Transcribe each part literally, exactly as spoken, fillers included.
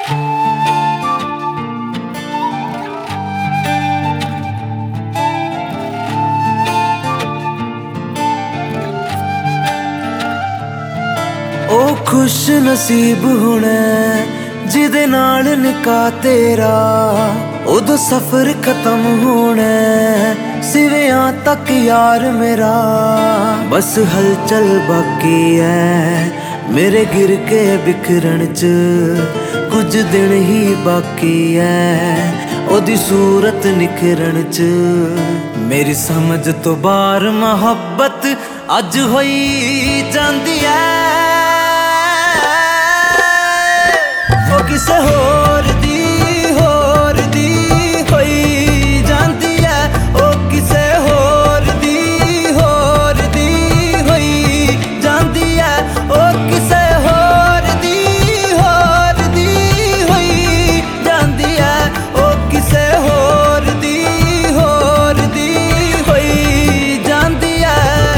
ओ खुश नसीब होना जिदे नाल निका तेरा, उदो सफर खत्म होना सिवियां तक यार मेरा। बस हलचल बाकी है मेरे गिर के बिखरन च, कुछ दिन ही बाकी है ओदी सूरत निखरन च। मेरी समझ तो बाहर मोहब्बत अज होई जांदी है, ओ किसे होर दी होर दी होई जांदी है, ओ किसे होर दी होर दी होई जांदी है, ओ किसे होर दी होर दी होई जांदी है, ओ किसे होर दी होर दी होई जांदी है।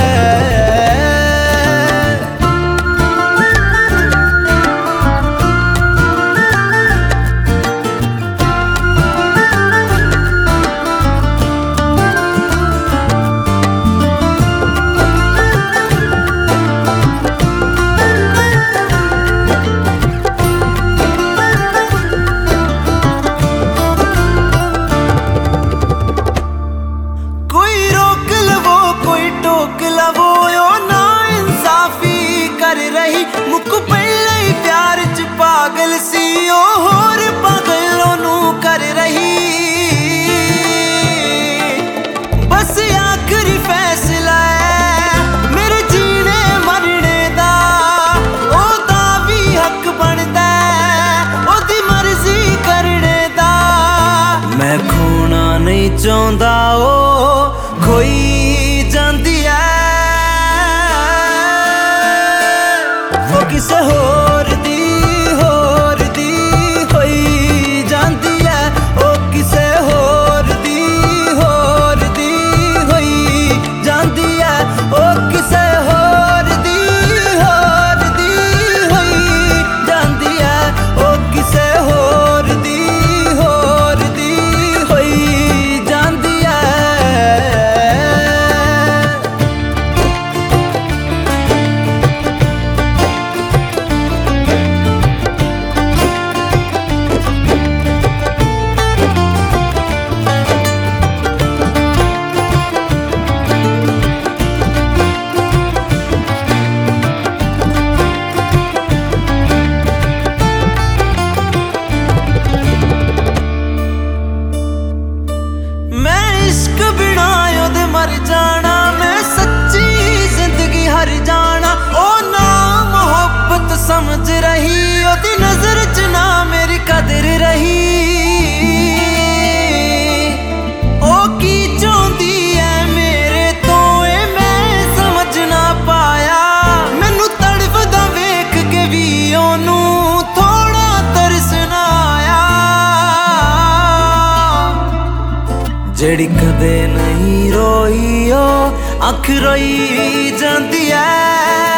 मुक पहले प्यार च पागल सी ओ होर पागलों नू कर रही, बस आखिरी फैसला है मेरे जीने मरने दा, ओदा भी हक बनदा ओदी मर्जी करने दा। मैं खोना नहीं चाहता ओ खोई जांदी है, किसे होर दी होर दी होई जांदी है, ओ किसे होर दी होर दी होई जांदी है, ओ किसे होर दी होर दी होई जांदी है, ओ किसे होर दी होर दी होई जांदी है। मर जाना मैं सच्ची जिंदगी हर जाना, ओ ना मोहब्बत समझ रही ओदी नजर च ना मेरी कदर रही, ओ की चाहती है मेरे तो ए मैं समझ ना पाया, मैनू तड़फदा वेख के भी ओनू थोड़ा तरस ना आया। जेड़ी कदे नहीं रोई ओ अख रोई जांदी है।